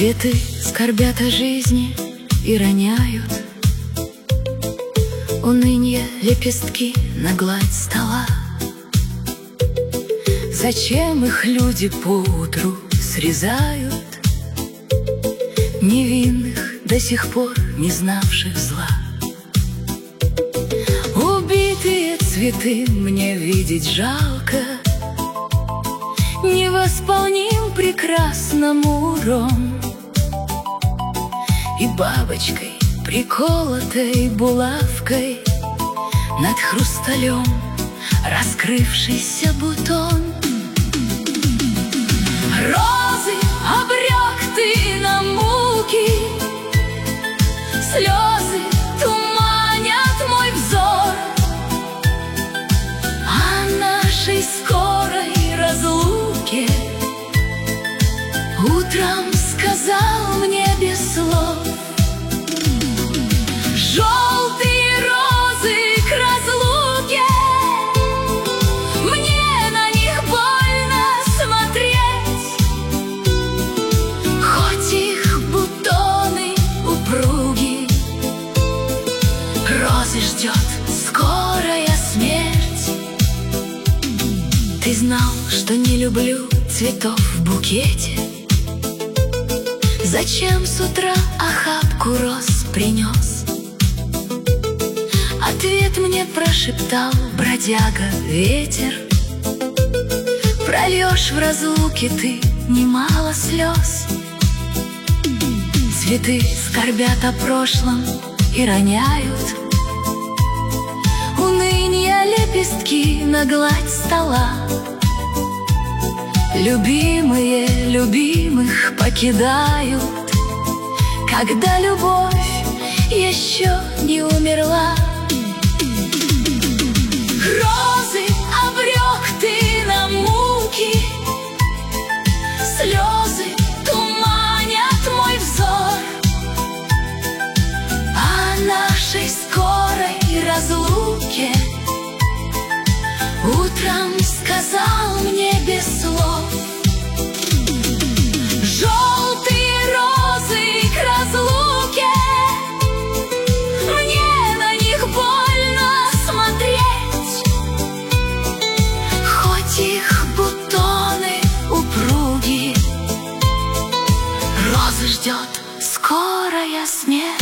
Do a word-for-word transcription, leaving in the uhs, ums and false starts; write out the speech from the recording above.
Цветы скорбят о жизни и роняют унынье лепестки на гладь стола. Зачем их люди поутру срезают, невинных, до сих пор не знавших зла? Убитые цветы мне видеть жалко, невосполним прекрасным урон. И бабочкой, приколотой булавкой, над хрусталем раскрывшийся бутон. Розы, обрек ты на муки, слезы туманят мой взор. О нашей скорой разлуке утром сказал мне без слов. Желтые розы к разлуке, мне на них больно смотреть, хоть их бутоны упруги. Розы ждет скорая смерть. Ты знал, что не люблю цветов в букете? Зачем с утра охапку роз принес? Ответ мне прошептал бродяга ветер. Прольешь в разлуке ты немало слез. Цветы скорбят о прошлом и роняют унынье лепестки на гладь стола. Любимые любимых покидают, когда любовь еще не умерла. Розы, обрек ты на муки, слезы туманят мой взор. О нашей скорой разлуке утром сказал мне без слов. Желтые розы к разлуке, мне на них больно смотреть, хоть их бутоны упруги. Розы ждет скорая смерть.